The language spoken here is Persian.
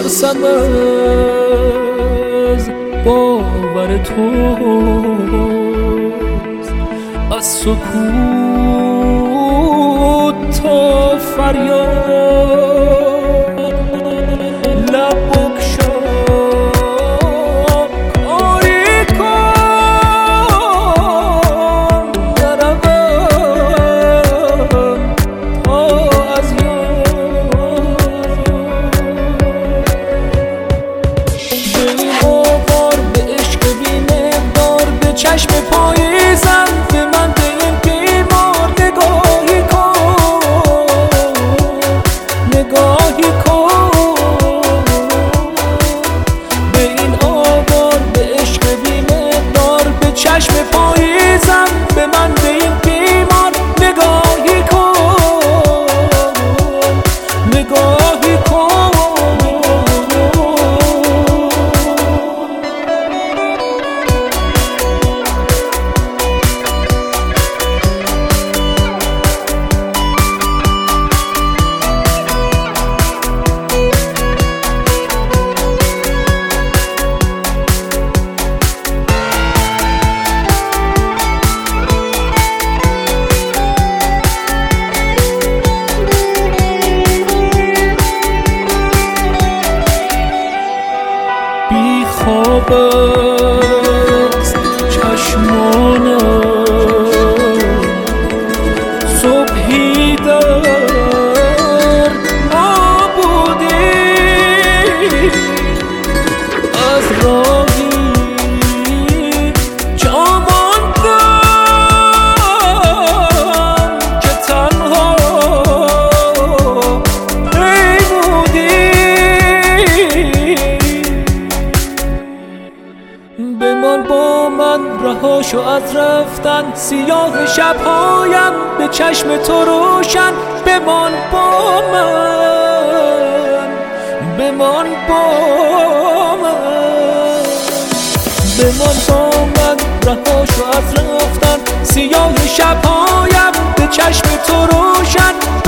میترسم از باور تو، از سکوت تا فریاد لب بگشا کاری کن نروم تا از یاد. به این آوار به عشق بی مقدار به چشم پاییزم به من به این بیمار نگاهی کن، نگاهی کن. به این آوار به عشق بی مقدار به چشم پاییزم به من به این بیمار نگاهی کن، نگاهی کن. بی خواب است چشمانم، صبحی در نابودی از راهی جا ماندم که تنها پیمودی. بمان با من رها شو از رفتن، سیاه شبهایم به چشم تو روشن. بمان با من، بمان با من، بمان با من رها شو از رفتن، سیاه شبهایم به چشم تو روشن.